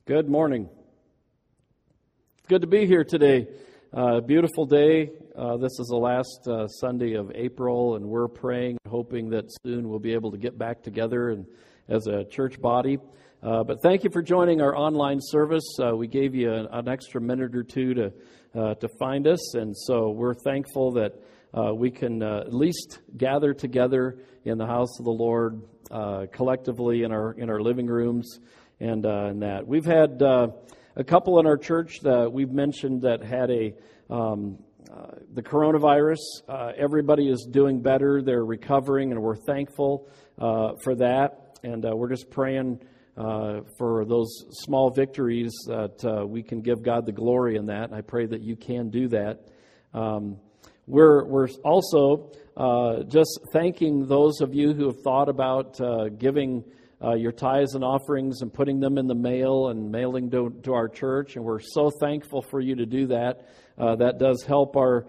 Good morning. It's good to be here today. Beautiful day. This is the last Sunday of April, and we're praying, hoping that soon we'll be able to get back together and as a church body. But thank you for joining our online service. We gave you an extra minute or two to find us, and so we're thankful that we can at least gather together in the house of the Lord collectively in our living rooms. And that we've had a couple in our church that we've mentioned that had the coronavirus. Everybody is doing better; they're recovering, and we're thankful for that. And we're just praying for those small victories that we can give God the glory in that. And I pray that you can do that. We're also just thanking those of you who have thought about giving your tithes and offerings and putting them in the mail and mailing to our church, and we're so thankful for you to do that. That does help our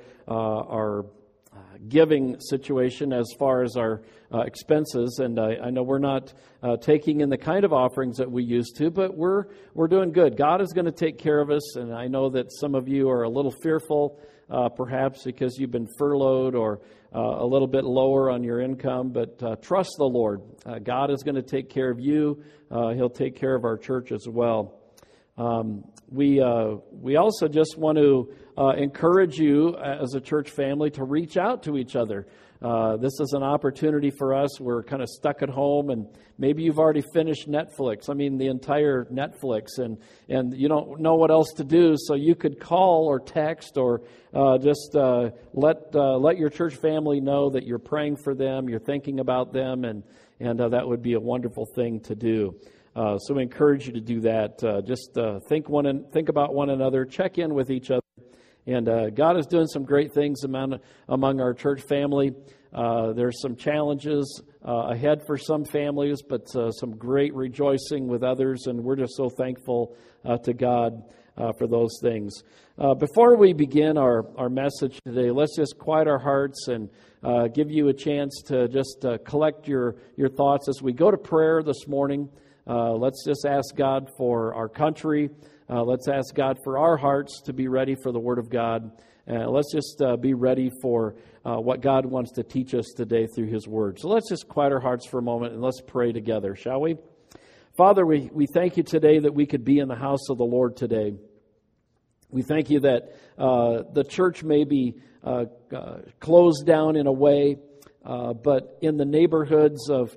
giving situation as far as our expenses, and I know we're not taking in the kind of offerings that we used to, but we're doing good. God is going to take care of us, and I know that some of you are a little fearful, perhaps because you've been furloughed or a little bit lower on your income, but trust the Lord. God is going to take care of you. He'll take care of our church as well. We also just want to encourage you as a church family to reach out to each other. This is an opportunity for us. We're kind of stuck at home, and maybe you've already finished Netflix. I mean, the entire Netflix, and you don't know what else to do. So you could call or text or just let your church family know that you're praying for them, you're thinking about them, and that would be a wonderful thing to do. So we encourage you to do that. Just think about one another, check in with each other. And God is doing some great things among our church family. There's some challenges ahead for some families, but some great rejoicing with others. And we're just so thankful to God for those things. Before we begin our message today, let's just quiet our hearts and give you a chance to just collect your thoughts as we go to prayer this morning. Let's just ask God for our country. Let's ask God for our hearts to be ready for the Word of God. Let's just be ready for what God wants to teach us today through His Word. So let's just quiet our hearts for a moment and let's pray together, shall we? Father, we thank you today that we could be in the house of the Lord today. We thank you that the church may be closed down in a way, but in the neighborhoods of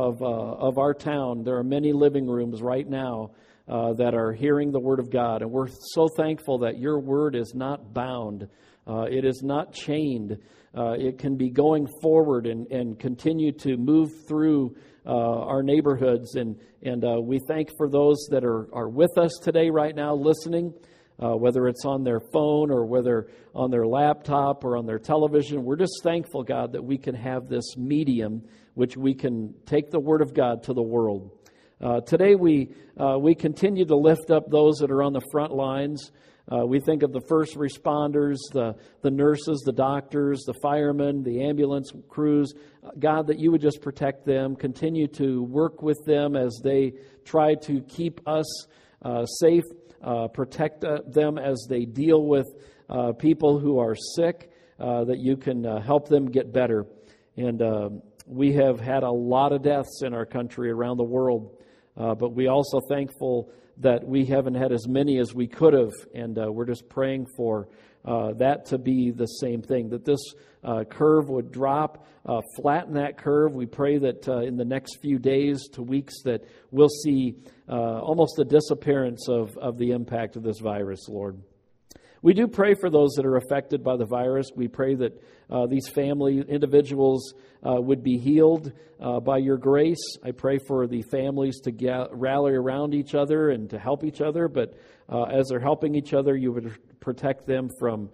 our town, there are many living rooms right now that are hearing the Word of God. And we're so thankful that your Word is not bound. It is not chained. It can be going forward and continue to move through our neighborhoods. And we thank for those that are with us today right now listening, whether it's on their phone or whether on their laptop or on their television. We're just thankful, God, that we can have this medium which we can take the Word of God to the world. Today we continue to lift up those that are on the front lines. We think of the first responders, the nurses, the doctors, the firemen, the ambulance crews. God, that you would just protect them, continue to work with them as they try to keep us safe, protect them as they deal with people who are sick, that you can help them get better. And we have had a lot of deaths in our country around the world. But we also thankful that we haven't had as many as we could have, and we're just praying for that to be the same thing, that this curve would drop, flatten that curve. We pray that in the next few days to weeks that we'll see almost a disappearance of the impact of this virus, Lord. We do pray for those that are affected by the virus. We pray that these family individuals would be healed by your grace. I pray for the families to rally around each other and to help each other. But as they're helping each other, you would protect them from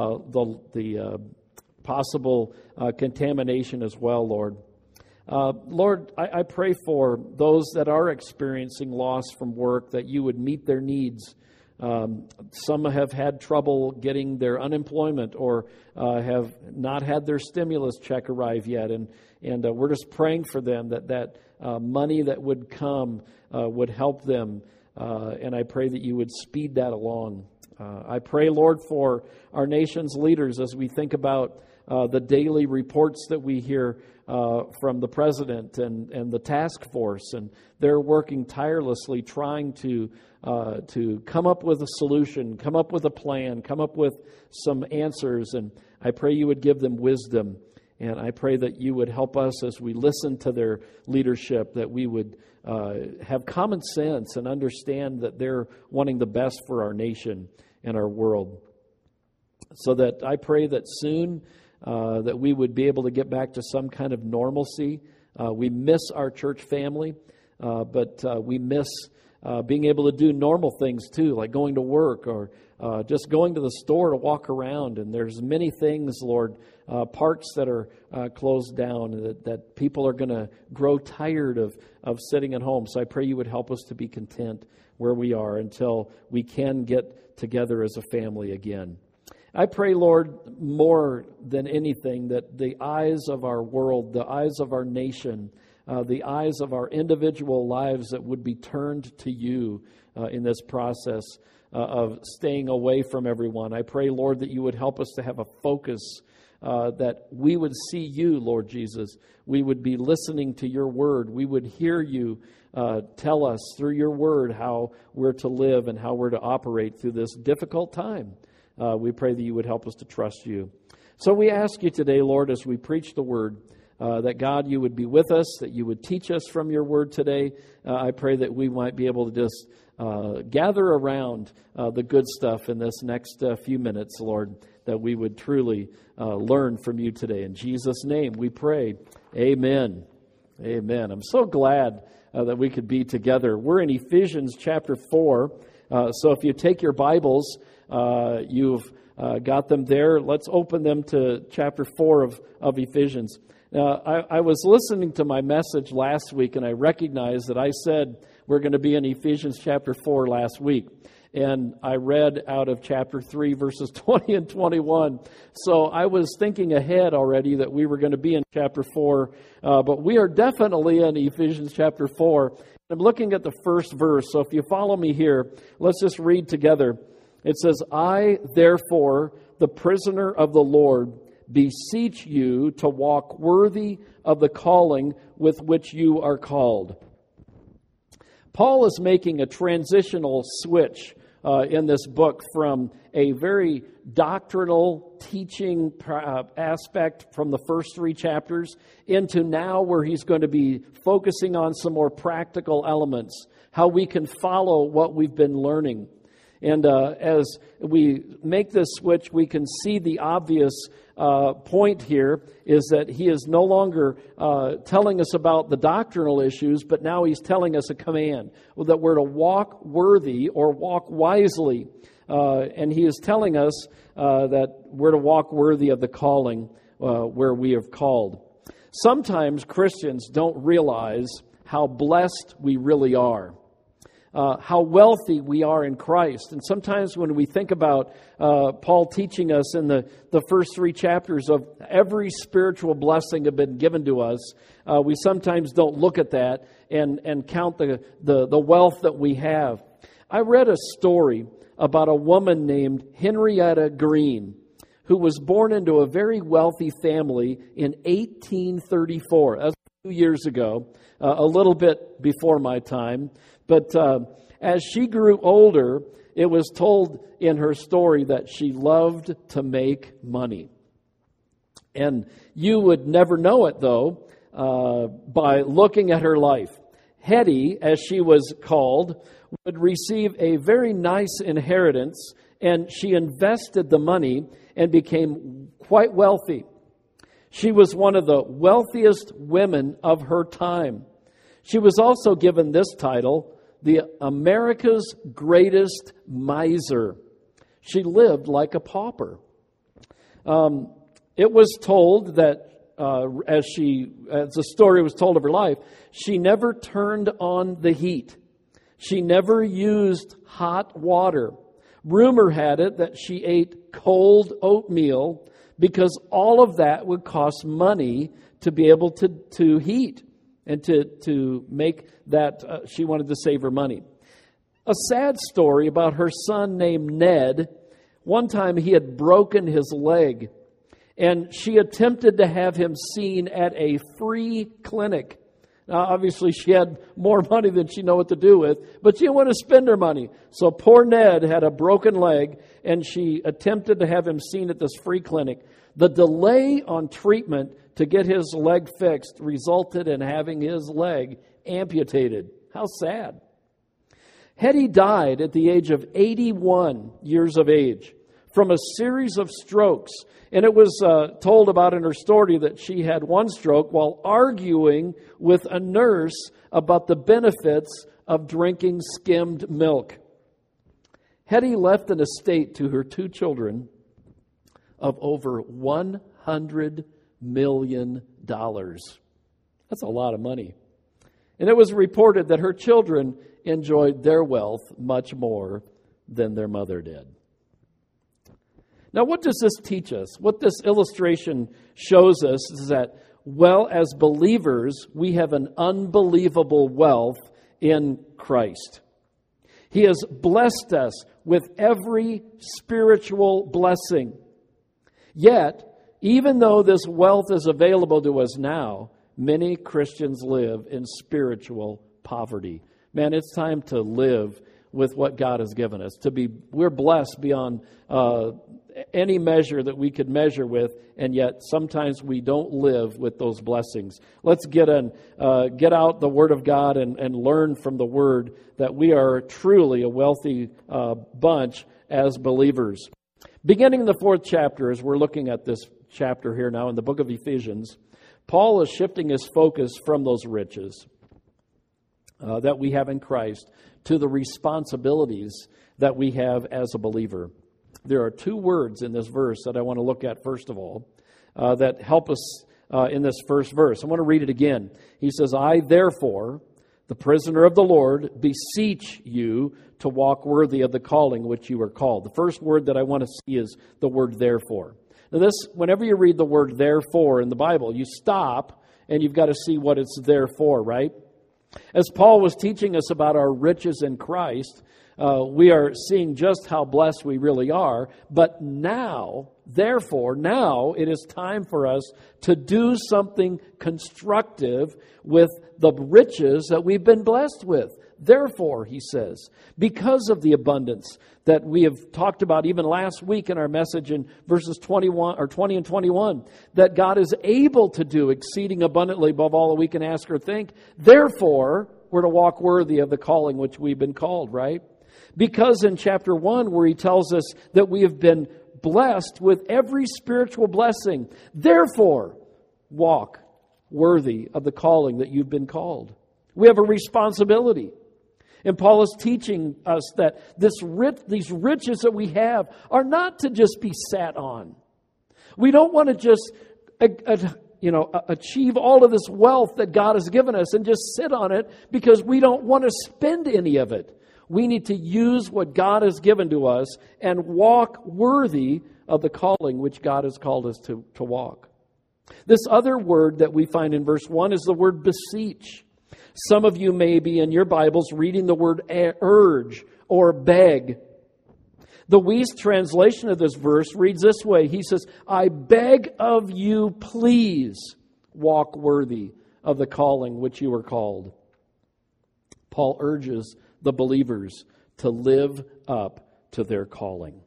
the possible contamination as well, Lord. Lord, I pray for those that are experiencing loss from work, that you would meet their needs. Some have had trouble getting their unemployment or have not had their stimulus check arrive yet. And we're just praying for them that money that would come would help them And I pray that you would speed that along. I pray, Lord, for our nation's leaders as we think about the daily reports that we hear from the president and the task force, and they're working tirelessly trying to come up with a solution, come up with a plan, come up with some answers. And I pray you would give them wisdom, and I pray that you would help us as we listen to their leadership, that we would have common sense and understand that they're wanting the best for our nation and our world. So that I pray that soon that we would be able to get back to some kind of normalcy. We miss our church family, but we miss being able to do normal things too, like going to work or just going to the store to walk around. And there's many things, Lord, parks that are closed down, that people are going to grow tired of sitting at home. So I pray you would help us to be content where we are until we can get together as a family again. I pray, Lord, more than anything, that the eyes of our world, the eyes of our nation, the eyes of our individual lives that would be turned to you in this process of staying away from everyone. I pray, Lord, that you would help us to have a focus, that we would see you, Lord Jesus. We would be listening to your word. We would hear you tell us through your word how we're to live and how we're to operate through this difficult time. We pray that you would help us to trust you. So we ask you today, Lord, as we preach the word, that God, you would be with us, that you would teach us from your word today. I pray that we might be able to just gather around the good stuff in this next few minutes, Lord, that we would truly learn from you today. In Jesus' name we pray. Amen. Amen. I'm so glad that we could be together. We're in Ephesians chapter 4. So if you take your Bibles, you've got them there. Let's open them to chapter 4 of Ephesians. I was listening to my message last week, and I recognized that I said we're going to be in Ephesians chapter 4 last week. And I read out of chapter 3, verses 20 and 21. So I was thinking ahead already that we were going to be in chapter 4. But we are definitely in Ephesians chapter 4. I'm looking at the first verse. So if you follow me here, let's just read together. It says, I, therefore, the prisoner of the Lord, beseech you to walk worthy of the calling with which you are called. Paul is making a transitional switch in this book from a very doctrinal teaching aspect from the first 3 chapters into now where he's going to be focusing on some more practical elements, how we can follow what we've been learning. And as we make this switch, we can see the obvious point here is that he is no longer telling us about the doctrinal issues, but now he's telling us a command that we're to walk worthy or walk wisely. And he is telling us that we're to walk worthy of the calling where we have called. Sometimes Christians don't realize how blessed we really are. How wealthy we are in Christ. And sometimes when we think about Paul teaching us in the first 3 chapters of every spiritual blessing that has been given to us, we sometimes don't look at that and count the wealth that we have. I read a story about a woman named Henrietta Green, who was born into a very wealthy family in 1834. That's a few years ago, a little bit before my time. But as she grew older, it was told in her story that she loved to make money. And you would never know it, though, by looking at her life. Hetty, as she was called, would receive a very nice inheritance, and she invested the money and became quite wealthy. She was one of the wealthiest women of her time. She was also given this title, the America's Greatest Miser. She lived like a pauper. It was told that as the story was told of her life, she never turned on the heat. She never used hot water. Rumor had it that she ate cold oatmeal because all of that would cost money to be able to heat and to make that. She wanted to save her money. a sad story about her son named Ned. One time he had broken his leg, and she attempted to have him seen at a free clinic. Now, obviously, she had more money than she knew what to do with, but she didn't want to spend her money. So poor Ned had a broken leg, and she attempted to have him seen at this free clinic. The delay on treatment to get his leg fixed resulted in having his leg amputated. How sad. Hetty died at the age of 81 years of age from a series of strokes. And it was told about in her story that she had one stroke while arguing with a nurse about the benefits of drinking skimmed milk. Hetty left an estate to her two children of over $100 million. That's a lot of money. And it was reported that her children enjoyed their wealth much more than their mother did. Now, what does this teach us? What this illustration shows us is that, well, as believers, we have an unbelievable wealth in Christ. He has blessed us with every spiritual blessing. Yet, even though this wealth is available to us now, many Christians live in spiritual poverty. Man, it's time to live with what God has given us. We're blessed beyond any measure that we could measure with, and yet sometimes we don't live with those blessings. Let's get out the Word of God and learn from the Word that we are truly a wealthy bunch as believers. Beginning the 4th chapter, as we're looking at this chapter here now in the book of Ephesians, Paul is shifting his focus from those riches that we have in Christ to the responsibilities that we have as a believer. There are two words in this verse that I want to look at first of all that help us in this first verse. I want to read it again. He says, I therefore, the prisoner of the Lord, beseech you to walk worthy of the calling which you are called. The first word that I want to see is the word therefore. Now this, whenever you read the word therefore in the Bible, you stop and you've got to see what it's there for, right? As Paul was teaching us about our riches in Christ, we are seeing just how blessed we really are. But now, therefore, now it is time for us to do something constructive with the riches that we've been blessed with. Therefore, he says, because of the abundance that we have talked about even last week in our message in verses 20 and 21, that God is able to do exceeding abundantly above all that we can ask or think. Therefore, we're to walk worthy of the calling which we've been called, right? Because in chapter 1, where he tells us that we have been blessed with every spiritual blessing, therefore, walk worthy of the calling that you've been called. We have a responsibility. And Paul is teaching us that these riches that we have are not to just be sat on. We don't want to just achieve all of this wealth that God has given us and just sit on it because we don't want to spend any of it. We need to use what God has given to us and walk worthy of the calling which God has called us to walk. This other word that we find in verse 1 is the word beseech. Some of you may be in your Bibles reading the word urge or beg. The Wuest translation of this verse reads this way. He says, I beg of you, please walk worthy of the calling which you were called. Paul urges the believers to live up to their calling.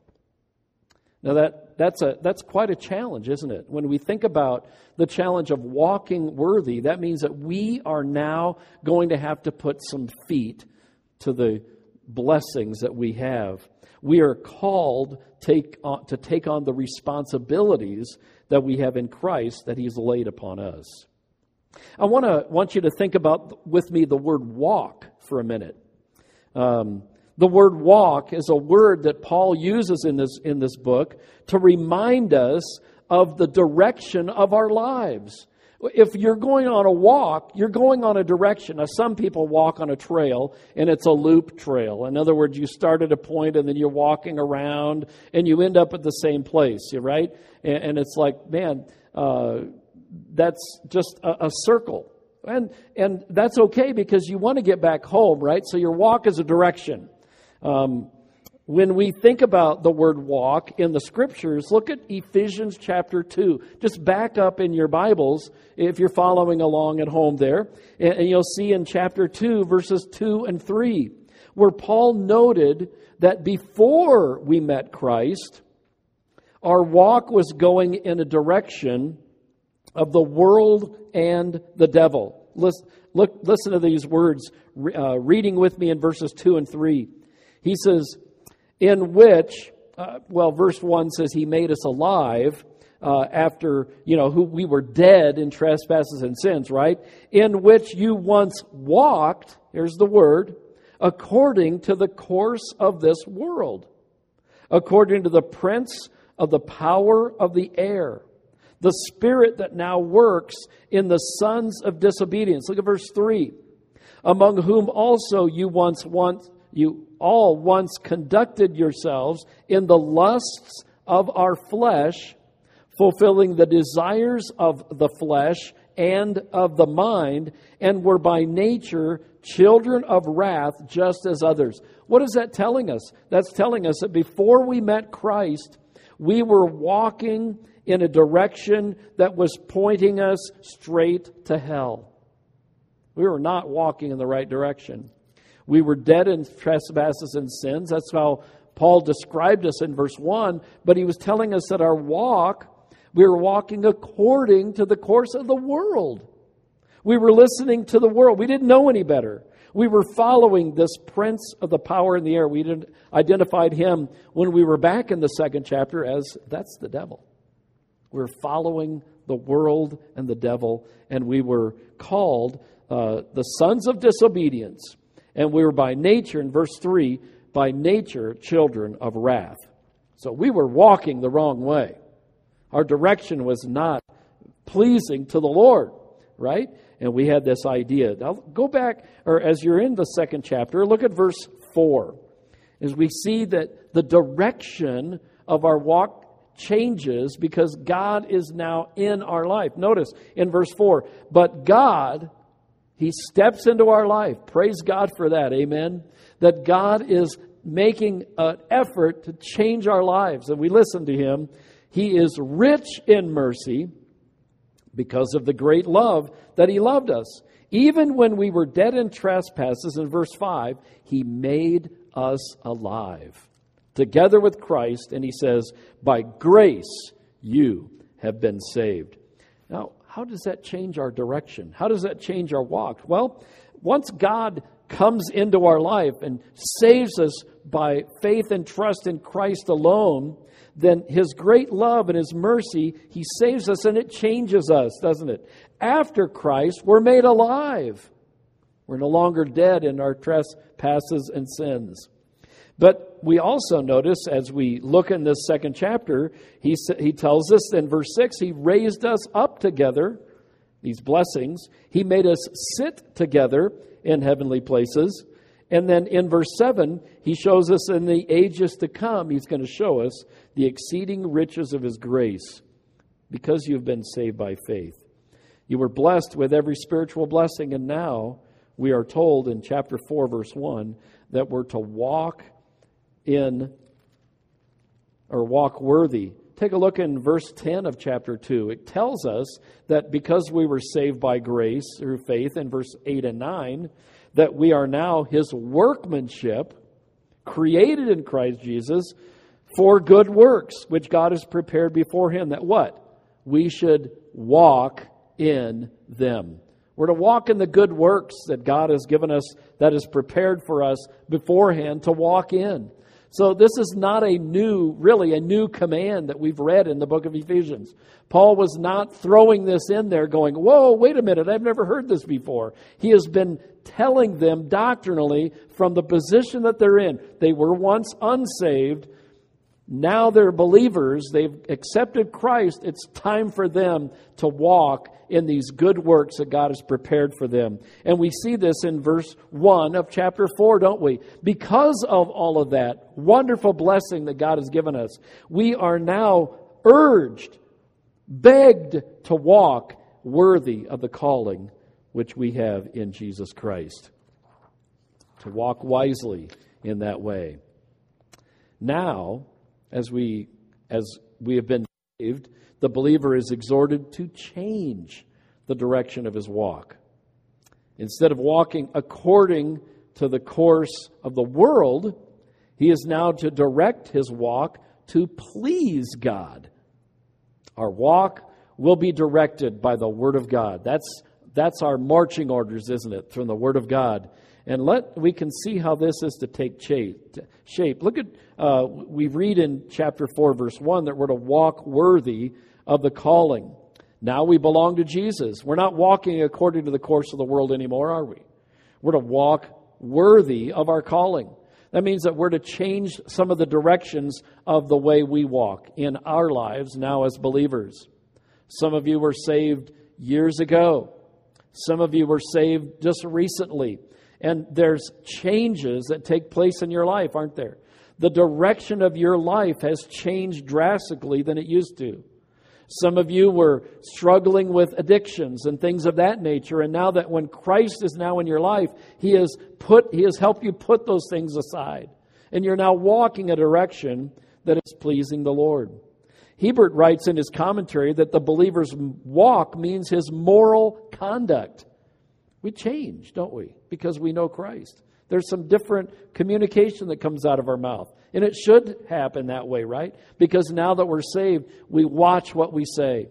Now that's quite a challenge, isn't it? When we think about the challenge of walking worthy, that means that we are now going to have to put some feet to the blessings that we have. We are called to take on the responsibilities that we have in Christ that He's laid upon us. I want you to think about with me the word walk for a minute. The word walk is a word that Paul uses in this book to remind us of the direction of our lives. If you're going on a walk, you're going on a direction. Now, some people walk on a trail, and it's a loop trail. In other words, you start at a point, and then you're walking around, and you end up at the same place, right? And it's like, man, that's just a circle. And that's okay because you want to get back home, right? So your walk is a direction. When we think about the word walk in the Scriptures, look at Ephesians chapter 2. Just back up in your Bibles if you're following along at home there. And you'll see in chapter 2, verses 2 and 3, where Paul noted that before we met Christ, our walk was going in a direction of the world and the devil. Listen to these words, reading with me in verses 2 and 3. He says, in which, verse 1 says he made us alive after, who we were dead in trespasses and sins, right? In which you once walked, here's the word, according to the course of this world, according to the prince of the power of the air, the spirit that now works in the sons of disobedience. Look at verse 3. Among whom also you all once conducted yourselves in the lusts of our flesh, fulfilling the desires of the flesh and of the mind, and were by nature children of wrath, just as others. What is that telling us? That's telling us that before we met Christ, we were walking in a direction that was pointing us straight to hell. We were not walking in the right direction. We were dead in trespasses and sins. That's how Paul described us in verse 1. But he was telling us that our walk, we were walking according to the course of the world. We were listening to the world. We didn't know any better. We were following this prince of the power in the air. We identified him when we were back in the second chapter as that's the devil. We're following the world and the devil, and we were called the sons of disobedience. And we were by nature, in verse 3, by nature children of wrath. So we were walking the wrong way. Our direction was not pleasing to the Lord, right? And we had this idea. Now go back, or as you're in the second chapter, look at verse 4. As we see that the direction of our walk changes because God is now in our life. Notice in verse 4, but God, He steps into our life. Praise God for that. Amen. That God is making an effort to change our lives. And we listen to Him. He is rich in mercy because of the great love that He loved us. Even when we were dead in trespasses, in verse 5, He made us alive together with Christ. And He says, by grace you have been saved. Now, how does that change our direction? How does that change our walk? Well, once God comes into our life and saves us by faith and trust in Christ alone, then His great love and His mercy, He saves us and it changes us, doesn't it? After Christ, we're made alive. We're no longer dead in our trespasses and sins. But we also notice as we look in this second chapter, he tells us in verse 6, He raised us up together, these blessings. He made us sit together in heavenly places. And then in verse 7, He shows us in the ages to come, He's going to show us the exceeding riches of His grace because you've been saved by faith. You were blessed with every spiritual blessing, and now we are told in chapter 4, verse 1, that we're to walk worthy. Take a look in verse 10 of chapter 2. It tells us that because we were saved by grace through faith, in verse 8 and 9, that we are now His workmanship, created in Christ Jesus for good works, which God has prepared beforehand. That what? We should walk in them. We're to walk in the good works that God has given us, that is prepared for us beforehand to walk in. So this is not a new command that we've read in the book of Ephesians. Paul was not throwing this in there going, whoa, wait a minute, I've never heard this before. He has been telling them doctrinally from the position that they're in. They were once unsaved. Now they're believers. They've accepted Christ. It's time for them to walk in these good works that God has prepared for them. And we see this in verse 1 of chapter 4, don't we? Because of all of that wonderful blessing that God has given us, we are now urged, begged to walk worthy of the calling which we have in Jesus Christ. To walk wisely in that way. Now, as we have been saved, the believer is exhorted to change the direction of his walk. Instead of walking according to the course of the world, he is now to direct his walk to please God. Our walk will be directed by the Word of God. That's our marching orders, isn't it, from the Word of God? And we can see how this is to take shape. Look at, we read in chapter 4, verse 1, that we're to walk worthy of the calling. Now we belong to Jesus. We're not walking according to the course of the world anymore, are we? We're to walk worthy of our calling. That means that we're to change some of the directions of the way we walk in our lives now as believers. Some of you were saved years ago. Some of you were saved just recently. And there's changes that take place in your life, aren't there? The direction of your life has changed drastically than it used to. Some of you were struggling with addictions and things of that nature. And now that when Christ is now in your life, He has helped you put those things aside. And you're now walking a direction that is pleasing the Lord. Hebert writes in his commentary that the believer's walk means his moral conduct. We change, don't we? Because we know Christ. There's some different communication that comes out of our mouth. And it should happen that way, right? Because now that we're saved, we watch what we say.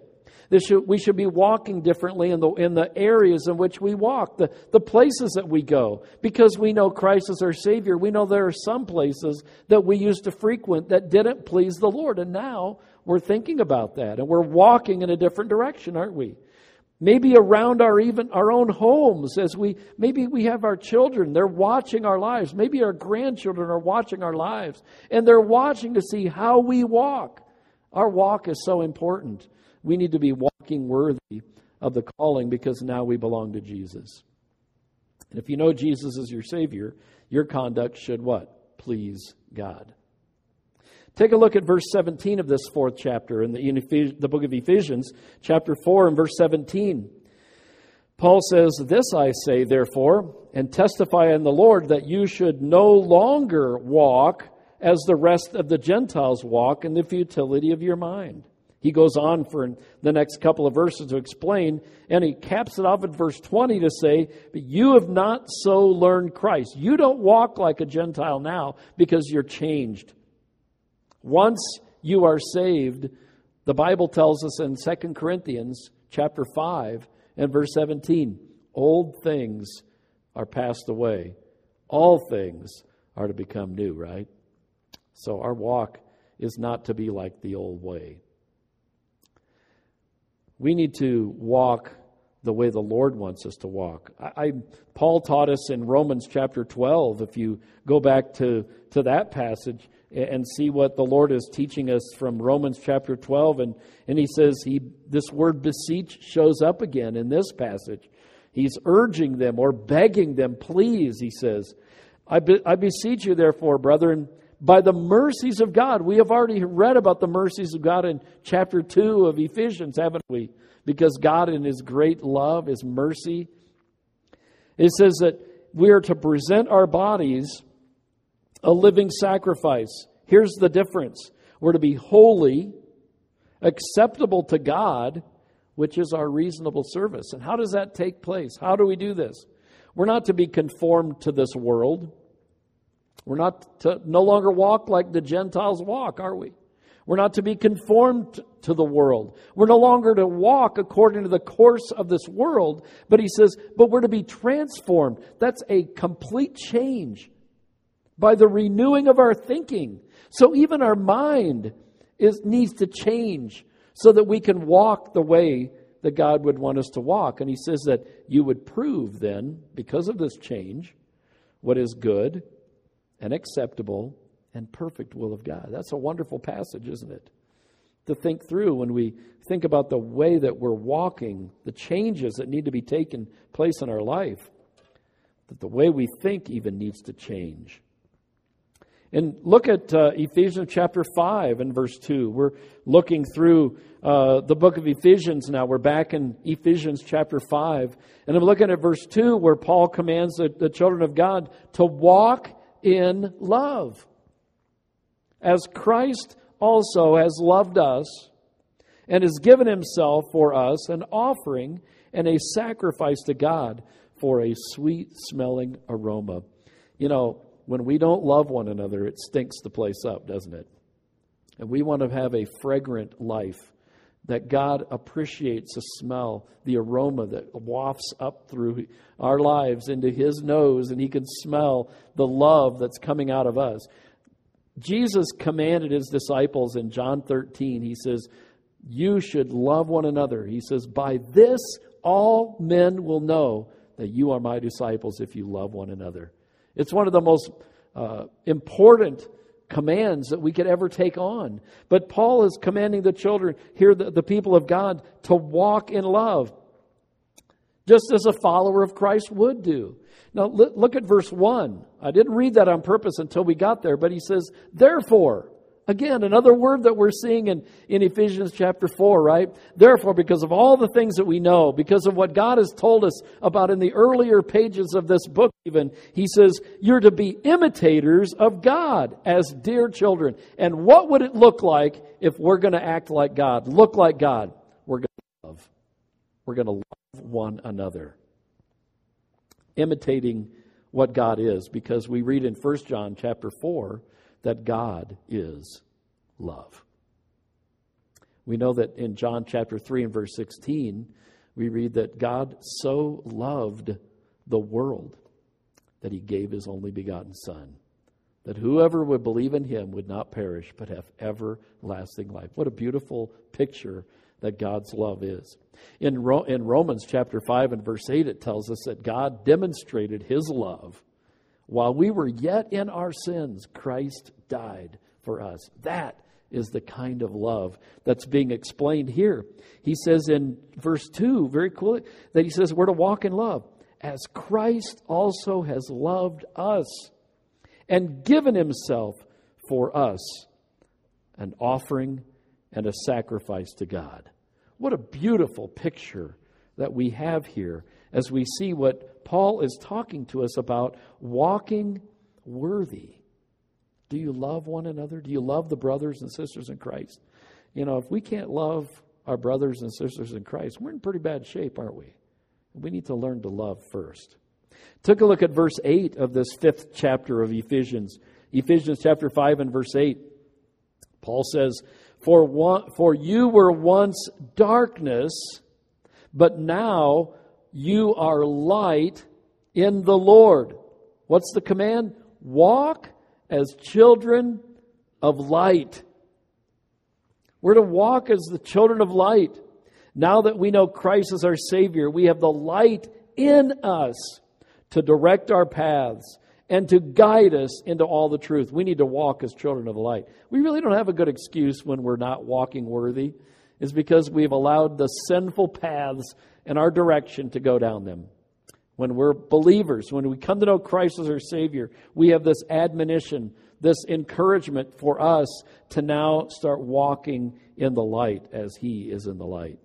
We should be walking differently in the areas in which we walk, the places that we go. Because we know Christ is our Savior, we know there are some places that we used to frequent that didn't please the Lord. And now we're thinking about that. And we're walking in a different direction, aren't we? Maybe around our own homes, maybe we have our children, they're watching our lives. Maybe our grandchildren are watching our lives, and they're watching to see how we walk. Our walk is so important. We need to be walking worthy of the calling because now we belong to Jesus. And if you know Jesus is your Savior, your conduct should what? Please God. Take a look at verse 17 of this fourth chapter in the book of Ephesians, chapter 4 and verse 17. Paul says, "This I say, therefore, and testify in the Lord, that you should no longer walk as the rest of the Gentiles walk in the futility of your mind." He goes on for the next couple of verses to explain, and he caps it off at verse 20 to say, "But you have not so learned Christ." You don't walk like a Gentile now because you're changed. Once you are saved, the Bible tells us in 2 Corinthians chapter 5 and verse 17, old things are passed away. All things are to become new, right? So our walk is not to be like the old way. We need to walk the way the Lord wants us to walk. Paul taught us in Romans chapter 12, if you go back to that passage and see what the Lord is teaching us from Romans chapter 12. And he says this word beseech shows up again in this passage. He's urging them or begging them, please, he says, I beseech you, therefore, brethren, by the mercies of God. We have already read about the mercies of God in chapter 2 of Ephesians, haven't we? Because God in His great love, His mercy. It says that we are to present our bodies a living sacrifice. Here's the difference. We're to be holy, acceptable to God, which is our reasonable service. And how does that take place? How do we do this? We're not to be conformed to this world. We're not to no longer walk like the Gentiles walk, are we? We're not to be conformed to the world. We're no longer to walk according to the course of this world. But he says, but we're to be transformed. That's a complete change by the renewing of our thinking. So even our mind needs to change so that we can walk the way that God would want us to walk. And he says that you would prove then, because of this change, what is good and acceptable and perfect will of God. That's a wonderful passage, isn't it? To think through when we think about the way that we're walking, the changes that need to be taken place in our life, that the way we think even needs to change. And look at Ephesians chapter 5 and verse 2. We're looking through the book of Ephesians now. We're back in Ephesians chapter 5. And I'm looking at verse 2 where Paul commands the children of God to walk in love. As Christ also has loved us and has given himself for us an offering and a sacrifice to God for a sweet-smelling aroma. You know, when we don't love one another, it stinks the place up, doesn't it? And we want to have a fragrant life, that God appreciates the smell, the aroma that wafts up through our lives into his nose, and he can smell the love that's coming out of us. Jesus commanded his disciples in John 13, he says, you should love one another. He says, by this all men will know that you are my disciples if you love one another. It's one of the most important commands that we could ever take on. But Paul is commanding the children here, the people of God, to walk in love, just as a follower of Christ would do. Now look at verse 1. I didn't read that on purpose until we got there, but he says, therefore, again, another word that we're seeing in Ephesians chapter 4, right? Therefore, because of all the things that we know, because of what God has told us about in the earlier pages of this book even, he says, you're to be imitators of God as dear children. And what would it look like if we're going to act like God, look like God? We're going to love. We're going to love one another. Imitating what God is, because we read in 1 John chapter 4, that God is love. We know that in John chapter 3 and verse 16, we read that God so loved the world that he gave his only begotten Son, that whoever would believe in him would not perish but have everlasting life. What a beautiful picture that God's love is. In Romans chapter 5 and verse 8, it tells us that God demonstrated his love. While we were yet in our sins, Christ died for us. That is the kind of love that's being explained here. He says in verse 2, very cool, that he says we're to walk in love, as Christ also has loved us and given himself for us, an offering and a sacrifice to God. What a beautiful picture that we have here as we see what Paul is talking to us about, walking worthy. Do you love one another? Do you love the brothers and sisters in Christ? You know, if we can't love our brothers and sisters in Christ, we're in pretty bad shape, aren't we? We need to learn to love first. Take a look at verse 8 of this 5th chapter of Ephesians. Ephesians chapter 5 and verse 8. Paul says, For you were once darkness, but now you are light in the Lord. What's the command? Walk as children of light. We're to walk as the children of light. Now that we know Christ is our Savior, we have the light in us to direct our paths and to guide us into all the truth. We need to walk as children of the light. We really don't have a good excuse when we're not walking worthy. It's because we've allowed the sinful paths in our direction to go down them. When we're believers, when we come to know Christ as our Savior, we have this admonition, this encouragement for us to now start walking in the light as He is in the light.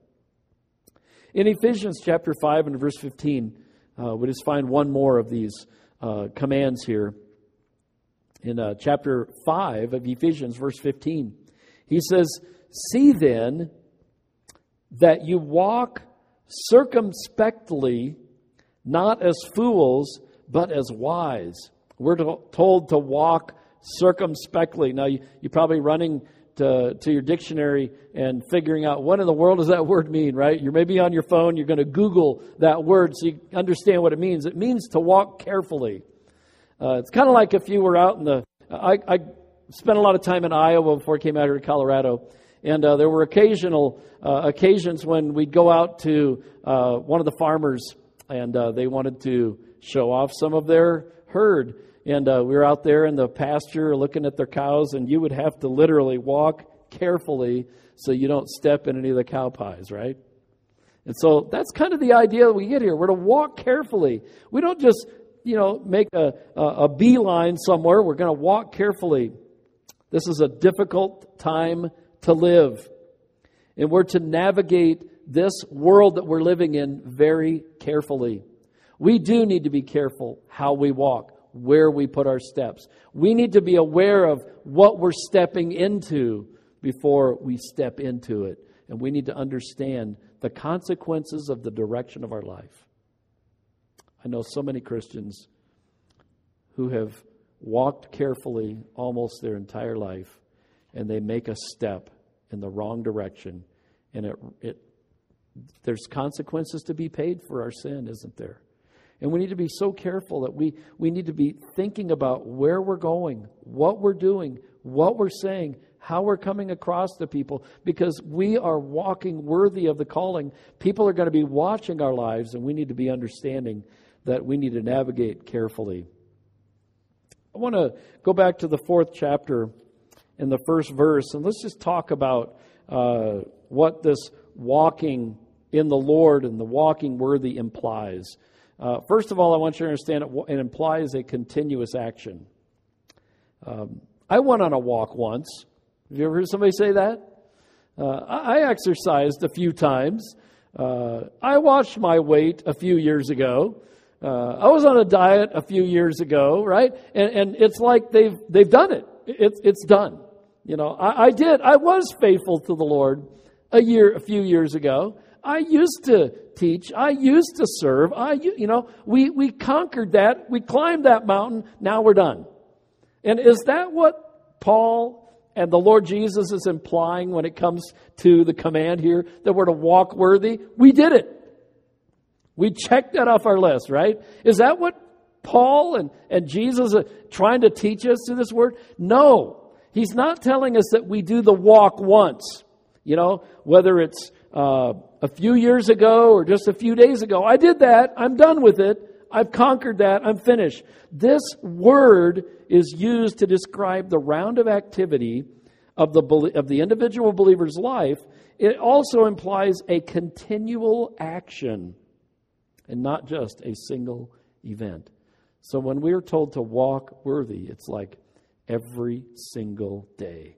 In Ephesians chapter 5 and verse 15, we just find one more of these commands here. In chapter 5 of Ephesians, verse 15, he says, See then that you walk circumspectly, not as fools, but as wise. We're told to walk circumspectly. Now, you're probably running to your dictionary and figuring out what in the world does that word mean, right? You're maybe on your phone, you're going to Google that word so you understand what it means. It means to walk carefully. It's kind of like if you were out in the... I spent a lot of time in Iowa before I came out here to Colorado. And there were occasions when we'd go out to one of the farmers and they wanted to show off some of their herd. And we were out there in the pasture looking at their cows, and you would have to literally walk carefully so you don't step in any of the cow pies, right? And so that's kind of the idea that we get here. We're to walk carefully. We don't just, make a beeline somewhere. We're going to walk carefully. This is a difficult time to live. And we're to navigate this world that we're living in very carefully. We do need to be careful how we walk. where we put our steps. We need to be aware of what we're stepping into before we step into it. And we need to understand the consequences of the direction of our life. I know so many Christians who have walked carefully almost their entire life, and they make a step in the wrong direction, and there's consequences to be paid for our sin, isn't there? And we need to be so careful that we need to be thinking about where we're going, what we're doing, what we're saying, how we're coming across to people, because we are walking worthy of the calling. People are going to be watching our lives, and we need to be understanding that we need to navigate carefully. I want to go back to the 4th chapter in the 1st verse, and let's just talk about what this walking in the Lord and the walking worthy implies. First of all, I want you to understand it implies a continuous action. I went on a walk once. Have you ever heard somebody say that? I exercised a few times. I watched my weight a few years ago. I was on a diet a few years ago, right? And it's like they've done it. It's done. You know, I was faithful to the Lord a few years ago. I used to teach. I used to serve. We conquered that. We climbed that mountain. Now we're done. And is that what Paul and the Lord Jesus is implying when it comes to the command here that we're to walk worthy? We did it. We checked that off our list, right? Is that what Paul and Jesus are trying to teach us through this word? No. He's not telling us that we do the walk once. You know, whether it's a few years ago or just a few days ago. I did that. I'm done with it. I've conquered that. I'm finished. This word is used to describe the round of activity of the individual believer's life. It also implies a continual action and not just a single event. So when we're told to walk worthy, it's like every single day.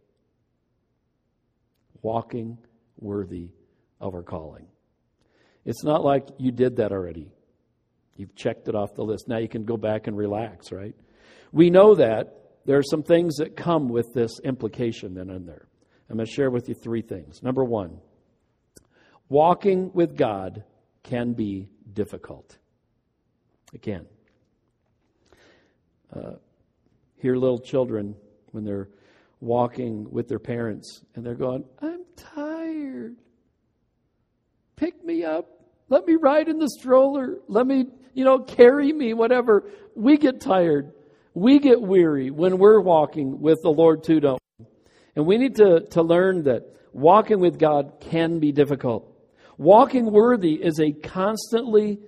Walking worthy of our calling. It's not like you did that already. You've checked it off the list. Now you can go back and relax, right? We know that there are some things that come with this implication then in there. I'm going to share with you 3 things. Number 1, walking with God can be difficult. It can. Hear little children when they're walking with their parents and they're going, I'm tired. Pick me up. Let me ride in the stroller. Let me, carry me, whatever. We get tired. We get weary when we're walking with the Lord too, don't we? And we need to learn that walking with God can be difficult. Walking worthy is constantly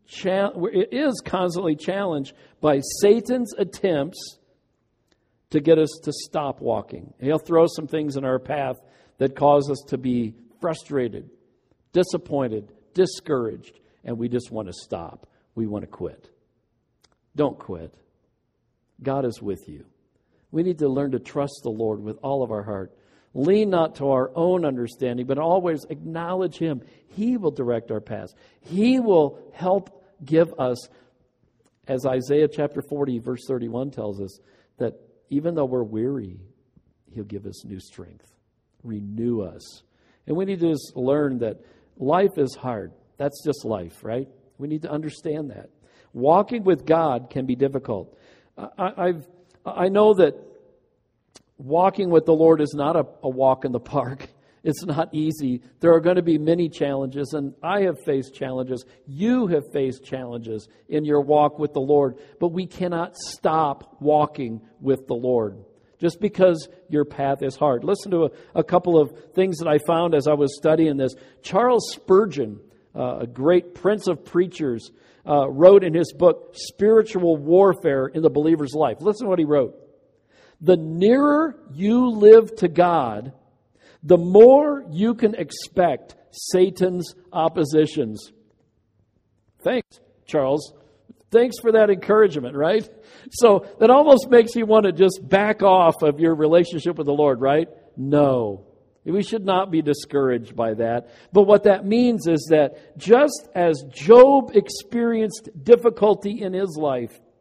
challenged by Satan's attempts to get us to stop walking. He'll throw some things in our path that cause us to be frustrated, disappointed, discouraged, and we just want to stop. We want to quit. Don't quit. God is with you. We need to learn to trust the Lord with all of our heart. Lean not to our own understanding, but always acknowledge Him. He will direct our paths. He will help give us, as Isaiah chapter 40, verse 31 tells us, that even though we're weary, He'll give us new strength, renew us. And we need to just learn that life is hard. That's just life, right? We need to understand that. Walking with God can be difficult. I know that walking with the Lord is not a walk in the park. It's not easy. There are going to be many challenges, and I have faced challenges. You have faced challenges in your walk with the Lord, but we cannot stop walking with the Lord just because your path is hard. Listen to a couple of things that I found as I was studying this. Charles Spurgeon, a great prince of preachers, wrote in his book, Spiritual Warfare in the Believer's Life. Listen to what he wrote. The nearer you live to God, the more you can expect Satan's oppositions. Thanks, Charles. Thanks for that encouragement, right? So that almost makes you want to just back off of your relationship with the Lord, right? No. We should not be discouraged by that. But what that means is that just as Job experienced difficulty in his life,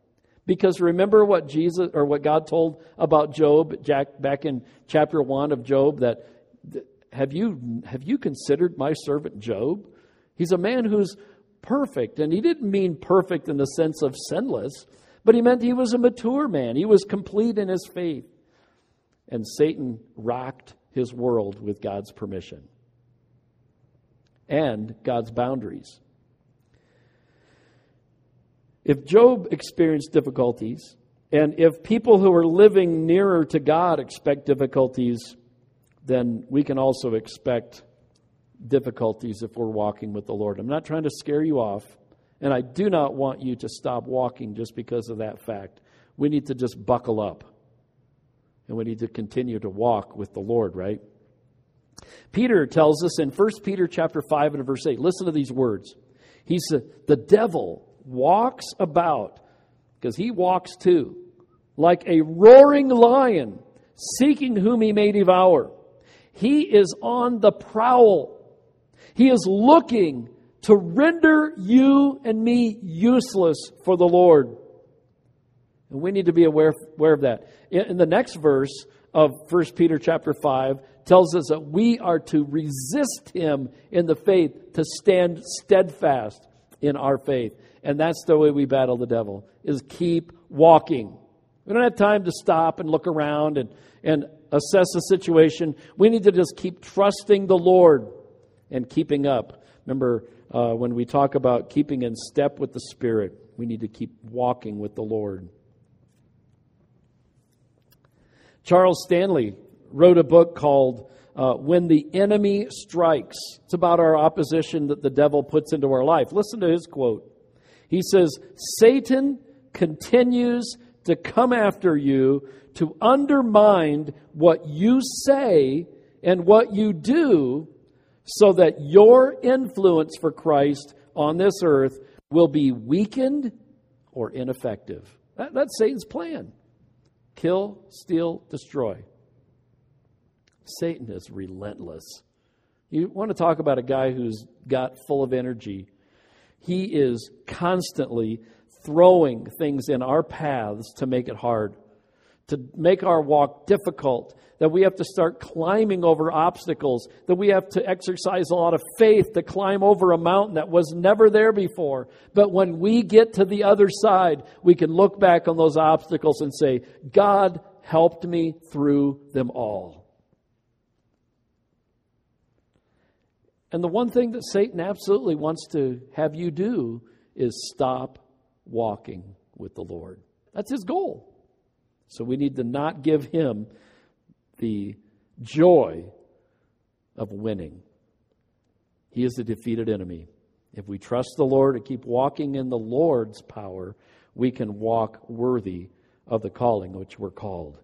Because remember what Jesus or what God told about Job back in chapter 1 of Job, that have you considered my servant Job? He's a man who's perfect, and he didn't mean perfect in the sense of sinless, but he meant he was a mature man. He was complete in his faith. And Satan rocked his world with God's permission and God's boundaries. If Job experienced difficulties, and if people who are living nearer to God expect difficulties, then we can also expect difficulties if we're walking with the Lord. I'm not trying to scare you off, and I do not want you to stop walking just because of that fact. We need to just buckle up, and we need to continue to walk with the Lord, right? Peter tells us in 1 Peter chapter 5 and verse 8, listen to these words. He said, the devil walks about, because he walks too, like a roaring lion, seeking whom he may devour. He is on the prowl. He is looking to render you and me useless for the Lord. And we need to be aware of that. In the next verse of 1 Peter chapter 5 tells us that we are to resist him in the faith, to stand steadfast in our faith. And that's the way we battle the devil, is keep walking. We don't have time to stop and look around and assess the situation. We need to just keep trusting the Lord and keeping up. Remember, when we talk about keeping in step with the Spirit, we need to keep walking with the Lord. Charles Stanley wrote a book called When the Enemy Strikes. It's about our opposition that the devil puts into our life. Listen to his quote. He says, Satan continues to come after you to undermine what you say and what you do so that your influence for Christ on this earth will be weakened or ineffective. That's Satan's plan. Kill, steal, destroy. Satan is relentless. You want to talk about a guy who's got full of energy. He is constantly throwing things in our paths to make it hard, to make our walk difficult, that we have to start climbing over obstacles, that we have to exercise a lot of faith to climb over a mountain that was never there before. But when we get to the other side, we can look back on those obstacles and say, God helped me through them all. And the one thing that Satan absolutely wants to have you do is stop walking with the Lord. That's his goal. So we need to not give him the joy of winning. He is the defeated enemy. If we trust the Lord and keep walking in the Lord's power, we can walk worthy of the calling which we're called.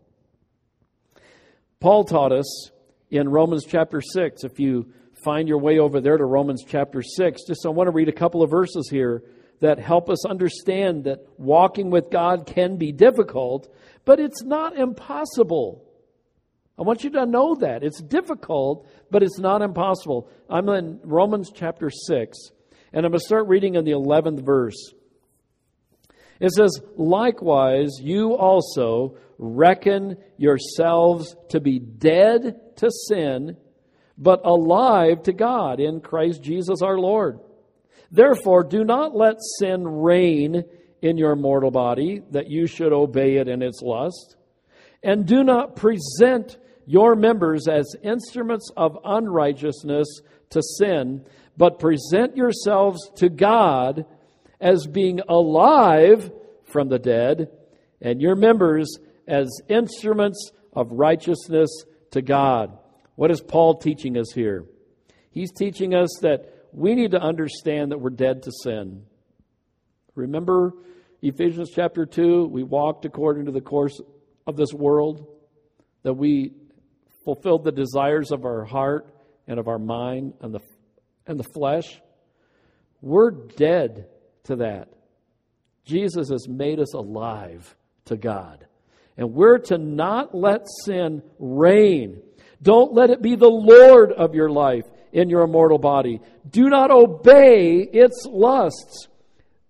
Paul taught us in Romans chapter 6, if you find your way over there to Romans chapter 6, just I want to read a couple of verses here that help us understand that walking with God can be difficult, but it's not impossible. I want you to know that. It's difficult, but it's not impossible. I'm in Romans chapter 6, and I'm going to start reading in the 11th verse. It says, likewise, you also reckon yourselves to be dead to sin, but alive to God in Christ Jesus our Lord. Therefore, do not let sin reign in your mortal body, that you should obey it in its lust. And do not present your members as instruments of unrighteousness to sin, but present yourselves to God as being alive from the dead, and your members as instruments of righteousness to God. What is Paul teaching us here? He's teaching us that we need to understand that we're dead to sin. Remember Ephesians chapter 2, we walked according to the course of this world, that we fulfilled the desires of our heart and of our mind and the flesh. We're dead to that. Jesus has made us alive to God. And we're to not let sin reign. Don't let it be the Lord of your life in your immortal body. Do not obey its lusts.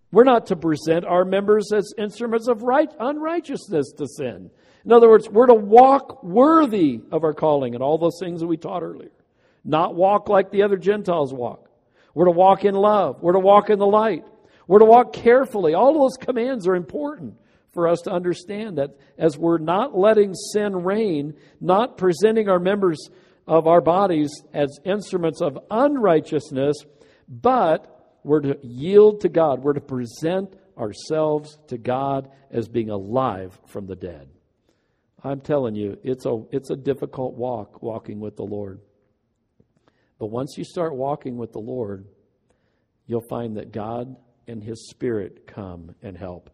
We're not to present our members as instruments of unrighteousness to sin. In other words, we're to walk worthy of our calling and all those things that we taught earlier. Not walk like the other Gentiles walk. We're to walk in love. We're to walk in the light. We're to walk carefully. All of those commands are important for us to understand, that as we're not letting sin reign, not presenting our members of our bodies as instruments of unrighteousness, but we're to yield to God. We're to present ourselves to God as being alive from the dead. I'm telling you, it's a difficult walking with the Lord. But once you start walking with the Lord, you'll find that God and His Spirit come and help.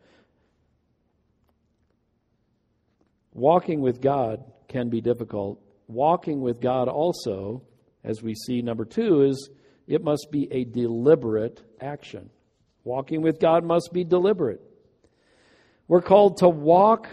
Walking with God can be difficult. Walking with God also, as we see, number 2, is it must be a deliberate action. Walking with God must be deliberate. We're called to walk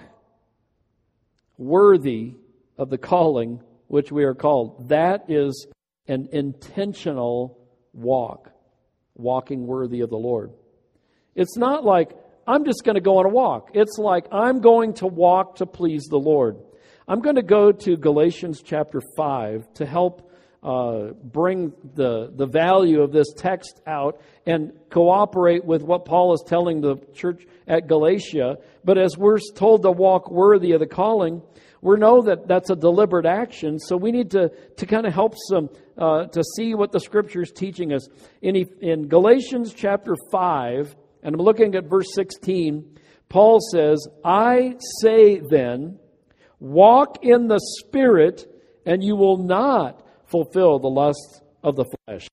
worthy of the calling which we are called. That is an intentional walk, walking worthy of the Lord. It's not like, I'm just going to go on a walk. It's like, I'm going to walk to please the Lord. I'm going to go to Galatians chapter 5 to help bring the value of this text out and cooperate with what Paul is telling the church at Galatia. But as we're told to walk worthy of the calling, we know that that's a deliberate action. So we need to kind of help to see what the Scripture is teaching us. In Galatians chapter 5, and I'm looking at verse 16, Paul says, I say then, walk in the Spirit, and you will not fulfill the lusts of the flesh.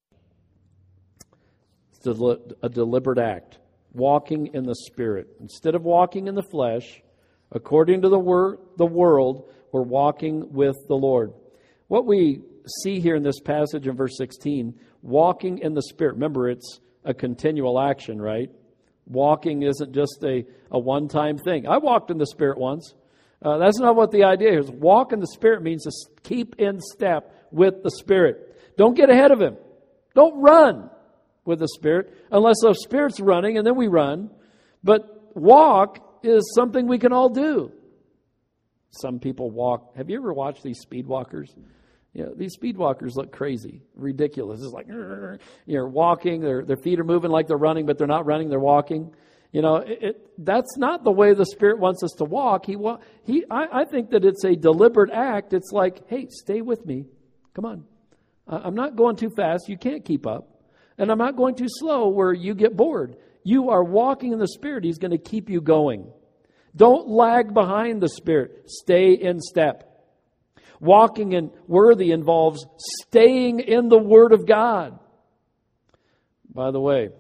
It's a deliberate act. Walking in the Spirit. Instead of walking in the flesh, according to the world, we're walking with the Lord. What we see here in this passage in verse 16, walking in the Spirit. Remember, it's a continual action, right? Walking isn't just a one-time thing. I walked in the Spirit once. That's not what the idea is. Walk in the Spirit means to keep in step with the Spirit. Don't get ahead of Him. Don't run with the Spirit unless the Spirit's running, and then we run. But walk is something we can all do. Some people walk. Have you ever watched these speed walkers? You know, these speed walkers look crazy, ridiculous. It's like, you're walking, their feet are moving like they're running, but they're not running, they're walking. You know, that's not the way the Spirit wants us to walk. I think that it's a deliberate act. It's like, hey, stay with me. Come on. I'm not going too fast. You can't keep up. And I'm not going too slow where you get bored. You are walking in the Spirit. He's going to keep you going. Don't lag behind the Spirit. Stay in step. Walking in worthy involves staying in the Word of God. By the way,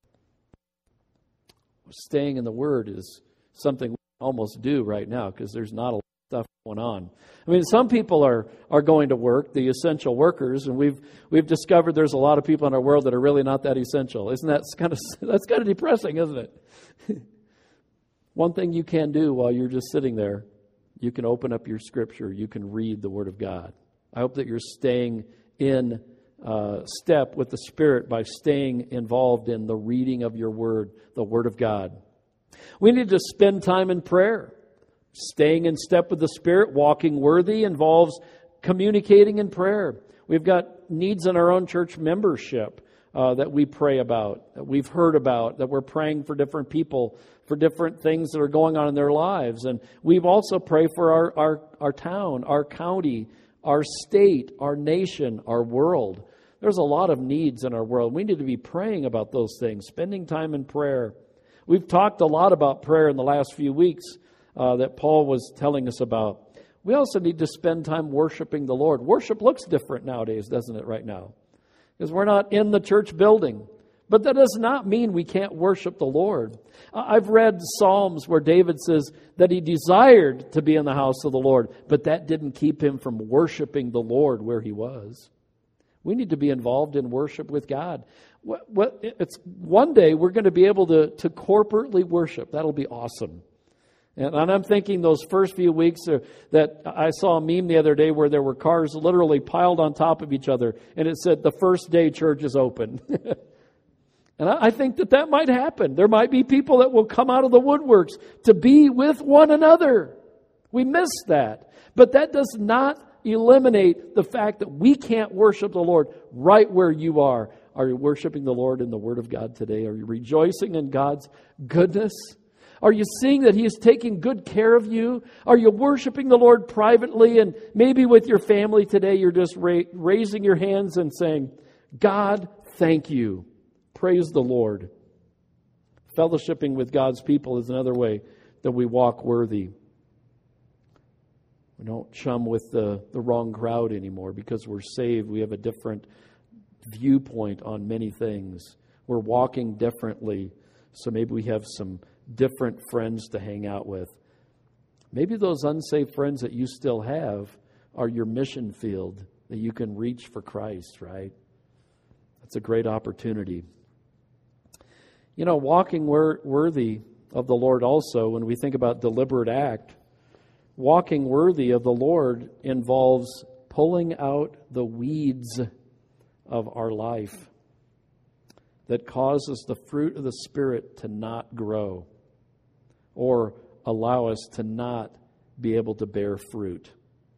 staying in the Word is something we almost do right now because there's not a lot of stuff going on. I mean, some people are going to work, the essential workers, and we've discovered there's a lot of people in our world that are really not that essential. Isn't that that's kind of depressing, isn't it? One thing you can do while you're just sitting there, you can open up your Scripture. You can read the Word of God. I hope that you're staying in step with the Spirit by staying involved in the reading of your Word, the Word of God. We need to spend time in prayer. Staying in step with the Spirit, walking worthy, involves communicating in prayer. We've got needs in our own church membership that we pray about, that we've heard about, that we're praying for different people, for different things that are going on in their lives. And we've also prayed for our town, our county, our state, our nation, our world. There's a lot of needs in our world. We need to be praying about those things, spending time in prayer. We've talked a lot about prayer in the last few weeks that Paul was telling us about. We also need to spend time worshiping the Lord. Worship looks different nowadays, doesn't it, right now? Because we're not in the church building. But that does not mean we can't worship the Lord. I've read Psalms where David says that he desired to be in the house of the Lord, but that didn't keep him from worshiping the Lord where he was. We need to be involved in worship with God. It's one day we're going to be able to corporately worship. That'll be awesome. And I'm thinking those first few weeks that I saw a meme the other day where there were cars literally piled on top of each other, and it said, the first day church is open. And I think that might happen. There might be people that will come out of the woodworks to be with one another. We miss that. But that does not eliminate the fact that we can't worship the Lord right where you are. Are you worshiping the Lord in the Word of God today? Are you rejoicing in God's goodness? Are you seeing that He is taking good care of you? Are you worshiping the Lord privately, and maybe with your family today you're just raising your hands and saying, God, thank you. Praise the Lord. Fellowshipping with God's people is another way that we walk worthy. We don't chum with the wrong crowd anymore because we're saved. We have a different viewpoint on many things. We're walking differently, so maybe we have some different friends to hang out with. Maybe those unsaved friends that you still have are your mission field that you can reach for Christ, right? That's a great opportunity. You know, walking worthy of the Lord also, when we think about deliberate act, walking worthy of the Lord involves pulling out the weeds of our life that causes the fruit of the Spirit to not grow or allow us to not be able to bear fruit.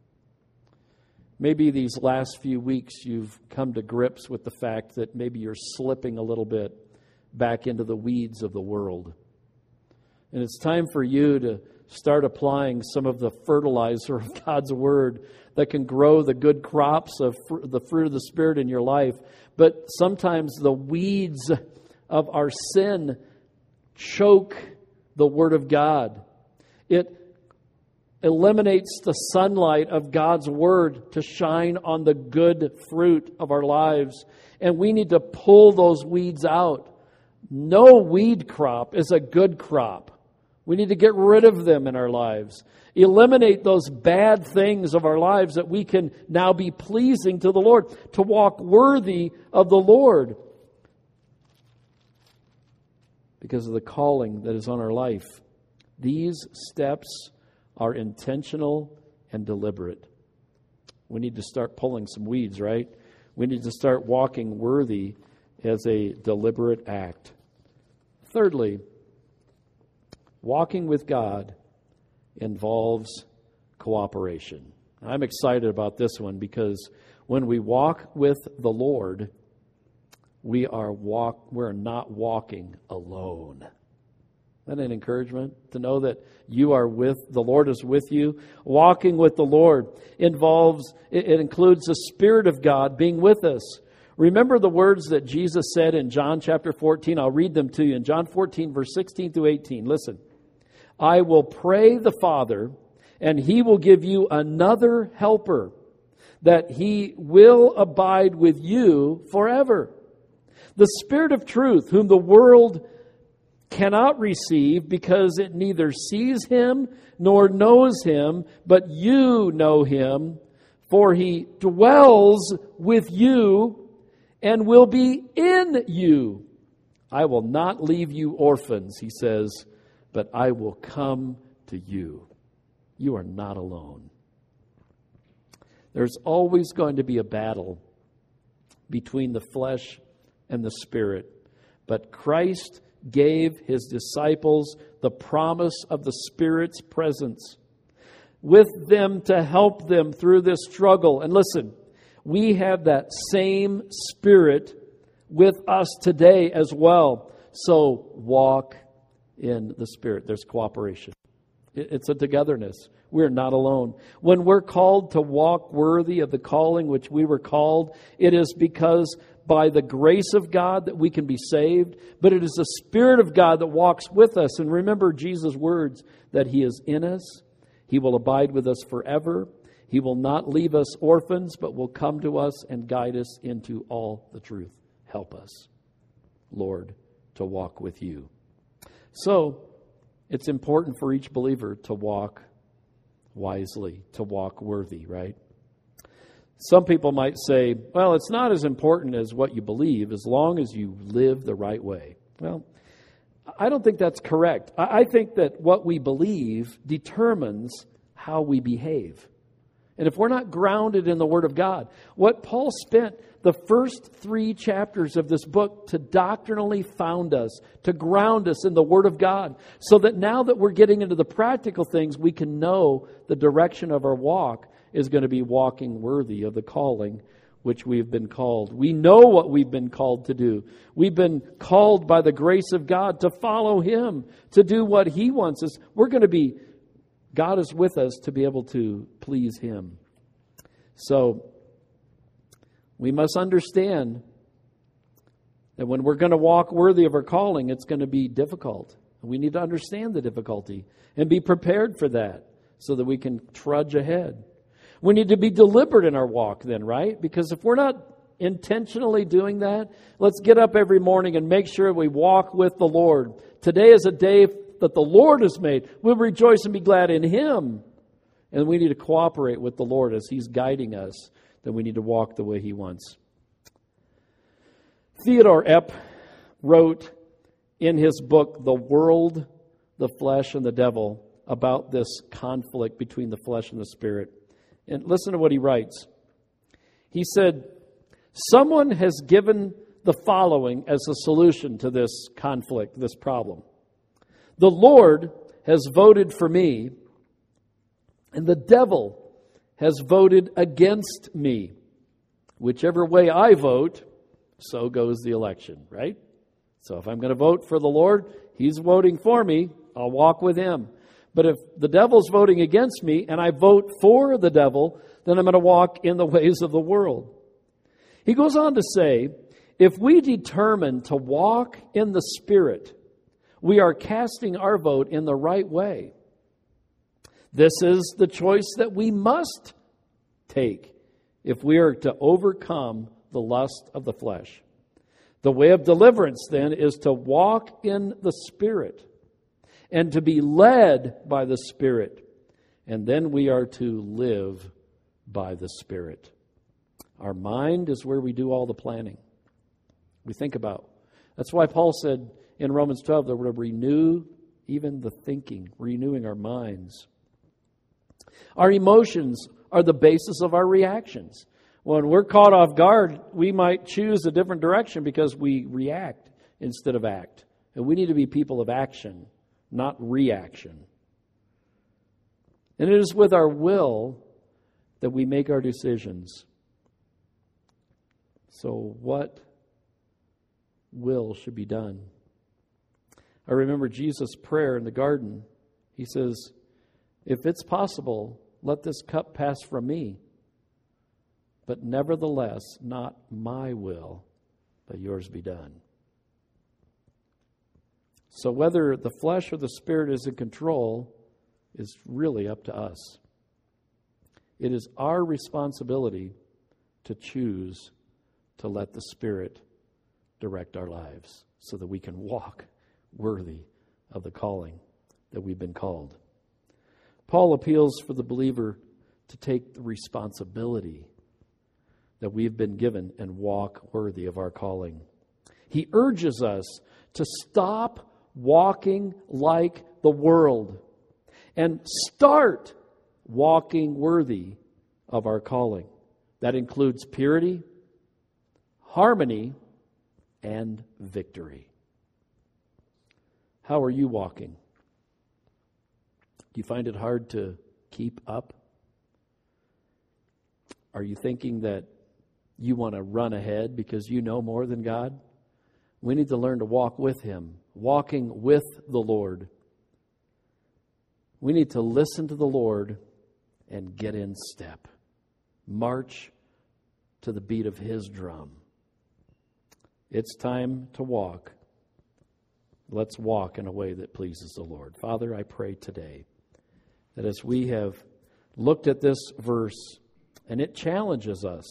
Maybe these last few weeks you've come to grips with the fact that maybe you're slipping a little bit back into the weeds of the world. And it's time for you to start applying some of the fertilizer of God's Word that can grow the good crops of the fruit of the Spirit in your life. But sometimes the weeds of our sin choke the Word of God. It eliminates the sunlight of God's Word to shine on the good fruit of our lives. And we need to pull those weeds out. No weed crop is a good crop. We need to get rid of them in our lives. Eliminate those bad things of our lives that we can now be pleasing to the Lord, to walk worthy of the Lord because of the calling that is on our life. These steps are intentional and deliberate. We need to start pulling some weeds, right? We need to start walking worthy as a deliberate act. Thirdly, walking with God involves cooperation. I'm excited about this one because when we walk with the Lord, we're not walking alone. Isn't that an encouragement to know that you are with the Lord is with you? Walking with the Lord includes the Spirit of God being with us. Remember the words that Jesus said in John chapter 14. I'll read them to you. In John 14, verse 16 through 18. Listen. I will pray the Father, and He will give you another helper, that He will abide with you forever. The Spirit of truth, whom the world cannot receive because it neither sees Him nor knows Him, but you know Him, for He dwells with you and will be in you. I will not leave you orphans, He says, but I will come to you. You are not alone. There's always going to be a battle between the flesh and the Spirit. But Christ gave His disciples the promise of the Spirit's presence with them to help them through this struggle. And listen, we have that same Spirit with us today as well. So walk in the Spirit. There's cooperation. It's a togetherness. We're not alone. When we're called to walk worthy of the calling which we were called, it is because by the grace of God that we can be saved, but it is the Spirit of God that walks with us. And remember Jesus' words that He is in us. He will abide with us forever. He will not leave us orphans, but will come to us and guide us into all the truth. Help us, Lord, to walk with you. So, it's important for each believer to walk wisely, to walk worthy, right? Some people might say, well, it's not as important as what you believe as long as you live the right way. Well, I don't think that's correct. I think that what we believe determines how we behave. And if we're not grounded in the Word of God, what Paul spent the first 3 chapters of this book to doctrinally found us, to ground us in the Word of God, so that now that we're getting into the practical things, we can know the direction of our walk is going to be walking worthy of the calling which we've been called. We know what we've been called to do. We've been called by the grace of God to follow Him, to do what He wants us. God is with us to be able to please Him. So, we must understand that when we're going to walk worthy of our calling, it's going to be difficult. We need to understand the difficulty and be prepared for that so that we can trudge ahead. We need to be deliberate in our walk then, right? Because if we're not intentionally doing that, let's get up every morning and make sure we walk with the Lord. Today is a day that the Lord has made. We'll rejoice and be glad in Him. And we need to cooperate with the Lord as He's guiding us, that we need to walk the way He wants. Theodore Epp wrote in his book, The World, the Flesh, and the Devil, about this conflict between the flesh and the spirit. And listen to what he writes. He said, someone has given the following as a solution to this conflict, this problem. The Lord has voted for me, and the devil has voted against me. Whichever way I vote, so goes the election, right? So if I'm going to vote for the Lord, He's voting for me, I'll walk with Him. But if the devil's voting against me and I vote for the devil, then I'm going to walk in the ways of the world. He goes on to say, if we determine to walk in the Spirit, we are casting our vote in the right way. This is the choice that we must take if we are to overcome the lust of the flesh. The way of deliverance, then, is to walk in the Spirit and to be led by the Spirit. And then we are to live by the Spirit. Our mind is where we do all the planning. We think about. That's why Paul said in Romans 12 that we're to renew even the thinking, renewing our minds. Our emotions are the basis of our reactions. When we're caught off guard, we might choose a different direction because we react instead of act. And we need to be people of action, not reaction. And it is with our will that we make our decisions. So what will should be done? I remember Jesus' prayer in the garden. He says, if it's possible, let this cup pass from me. But nevertheless, not my will, but yours be done. So whether the flesh or the Spirit is in control is really up to us. It is our responsibility to choose to let the Spirit direct our lives so that we can walk worthy of the calling that we've been called. Paul appeals for the believer to take the responsibility that we've been given and walk worthy of our calling. He urges us to stop walking like the world and start walking worthy of our calling. That includes purity, harmony, and victory. How are you walking? Do you find it hard to keep up? Are you thinking that you want to run ahead because you know more than God? We need to learn to walk with Him, walking with the Lord. We need to listen to the Lord and get in step. March to the beat of His drum. It's time to walk. Let's walk in a way that pleases the Lord. Father, I pray today that as we have looked at this verse, and it challenges us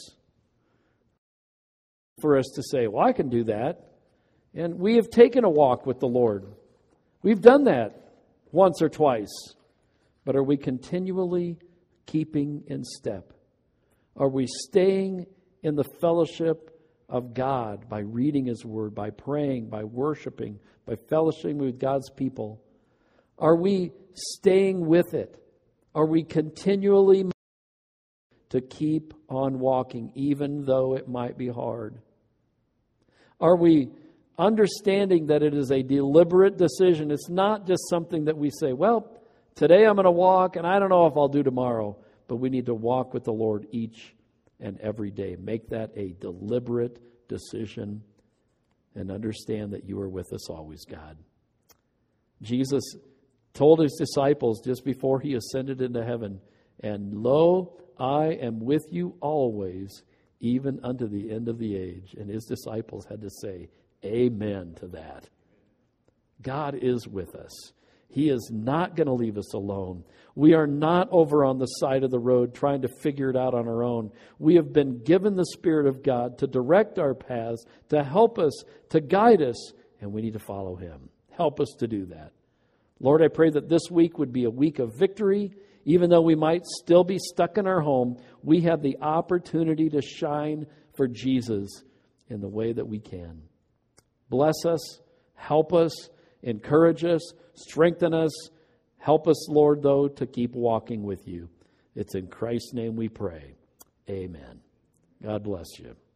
for us to say, well, I can do that. And we have taken a walk with the Lord. We've done that once or twice. But are we continually keeping in step? Are we staying in the fellowship of God by reading His Word, by praying, by worshiping, by fellowshipping with God's people? Are we staying with it? Are we continually to keep on walking, even though it might be hard? Are we understanding that it is a deliberate decision? It's not just something that we say, well, today I'm going to walk, and I don't know if I'll do tomorrow. But we need to walk with the Lord each and every day. Make that a deliberate decision and understand that you are with us always, God. Jesus told his disciples just before he ascended into heaven, and lo, I am with you always, even unto the end of the age. And his disciples had to say, amen to that. God is with us. He is not going to leave us alone. We are not over on the side of the road trying to figure it out on our own. We have been given the Spirit of God to direct our paths, to help us, to guide us, and we need to follow him. Help us to do that. Lord, I pray that this week would be a week of victory. Even though we might still be stuck in our home, we have the opportunity to shine for Jesus in the way that we can. Bless us, help us, encourage us, strengthen us. Help us, Lord, though, to keep walking with you. It's in Christ's name we pray. Amen. God bless you.